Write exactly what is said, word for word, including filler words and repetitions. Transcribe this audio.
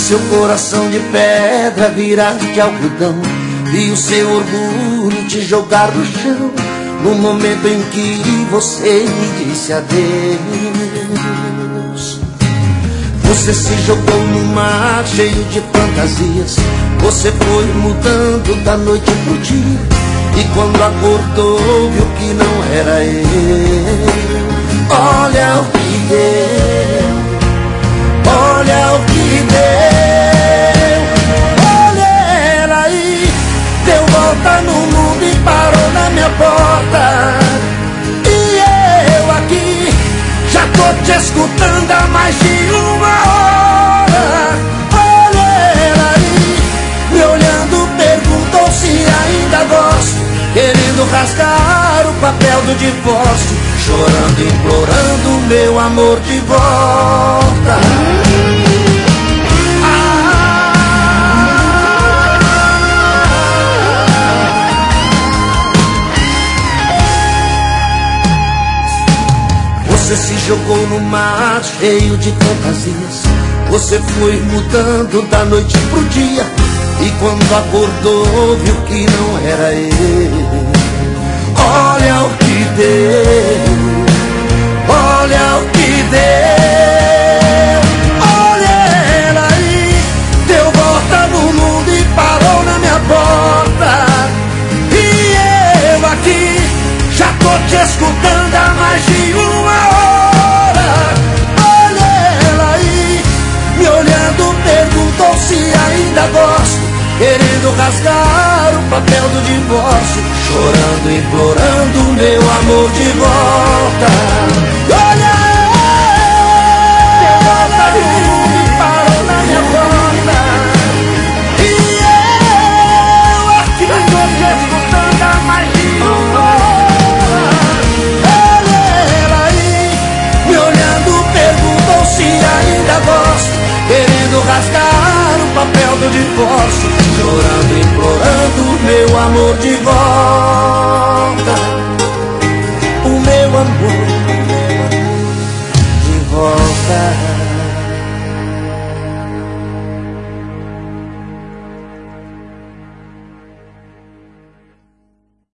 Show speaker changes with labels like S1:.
S1: seu coração de pedra virar de algodão e o seu orgulho te jogar no chão, no momento em que você me disse adeus. Você se jogou no mar cheio de fantasias, você foi mudando da noite pro dia, e quando acordou viu que não era eu. Olha o que deu, olha o que deu. Olha ela aí, deu volta no mundo e parou na minha porta. E eu aqui, já tô te escutando há mais de uma hora. Olha ela aí, me olhando, perguntou se ainda gosto, querendo rasgar o papel do divórcio, chorando, implorando meu amor de volta. Você se jogou no mar cheio de fantasias, você foi mudando da noite pro dia, e quando acordou viu que não era eu. Olha o que deu, olha o que deu. Olha ela aí, deu volta no mundo e parou na minha porta. E eu aqui, já tô te escutando há mais de uma hora. Olha ela aí, me olhando, perguntou se ainda gosto, querendo rasgar o papel do divórcio, chorando, implorando meu amor de volta. Olha ela, deu volta no mundo e parou na minha porta. E eu aqui, já tô te escutando há mais de uma hora. Olha ela aí, me olhando, perguntou se ainda gosto, querendo rasgar o papel do divórcio, chorando, implorando meu amor de volta.